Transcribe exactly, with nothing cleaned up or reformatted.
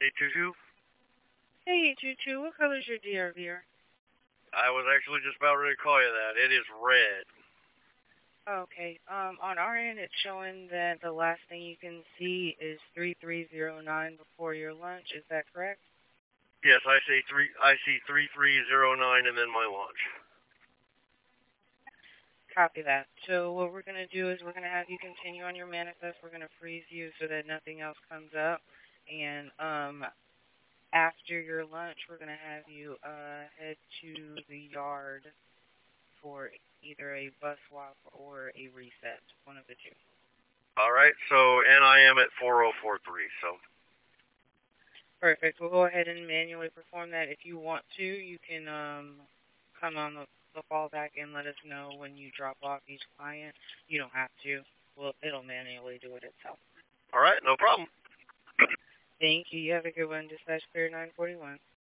Hey, Choo-Choo. Hey, Choo-Choo, what color's your D R V R? I was actually just about ready to call you that. It is red. Okay, um, on our end, it's showing that the last thing you can see is three three zero nine before your lunch. Is that correct? Yes, I see three. I see three three zero nine, and then my launch. Copy that. So what we're going to do is we're going to have you continue on your manifest. We're going to freeze you so that nothing else comes up. And um, after your lunch, we're going to have you uh, head to the yard for either a bus swap or a reset, one of the two. All right. So, and I am at four oh four three. So. Perfect. We'll go ahead and manually perform that. If you want to, you can um, come on the, the fallback and let us know when you drop off each client. You don't have to. Well, it'll manually do it itself. All right. No problem. Thank you. You have a good one. Dispatch clear nine forty-one.